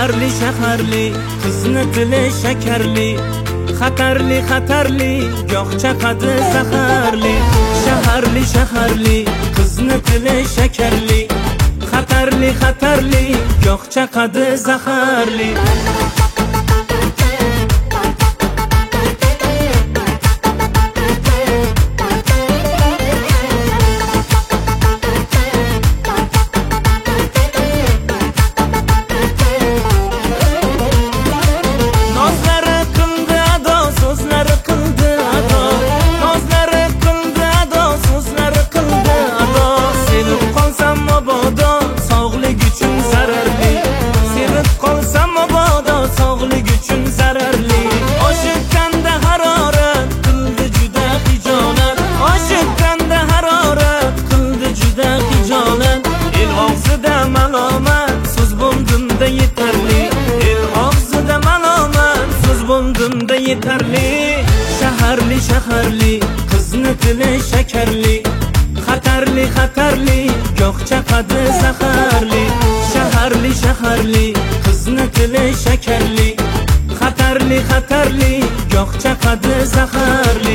shaharli shaharli qizni tili shakarli xatarli xatarli goh chaqadi zaharli shaharli shaharli qizni tili shakarli xatarli xatarli goh chaqadi zaharli yetarli shaharli shaharli qizni tili shakarli xatarli xatarli goh chaqadi zaharli shaharli shaharli qizni tili shakarli xatarli xatarli goh chaqadi zaharli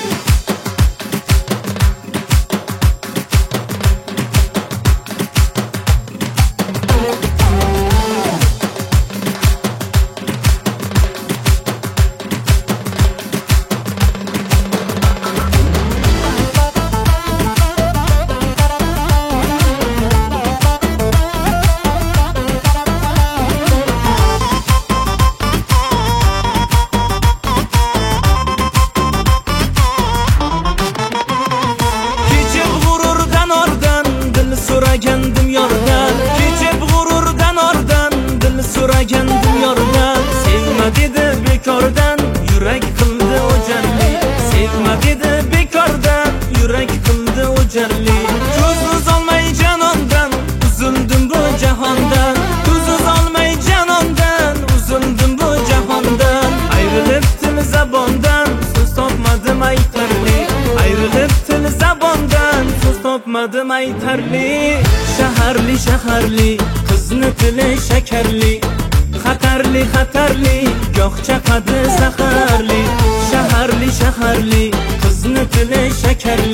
so'ragandim yordan kechib g'ururdan ordan dil so'ragandim yordan sevma dedi bekordan yurak qildi o'jarli sevma dedi bekordan yurak qildi o'jarli ko'z uzolmay janondan uzildim bu jahondan ko'z uzolmay janondan uzildim bu jahondan ayrilib til zabondan so'z topmadim aytarli ayrilib til zabondan so'z topmadim aytarli shaharli shaharli qizni tili shakarli xatarli xatarli goh chaqadi zaharli shaharli shaharli qizni tili shakarli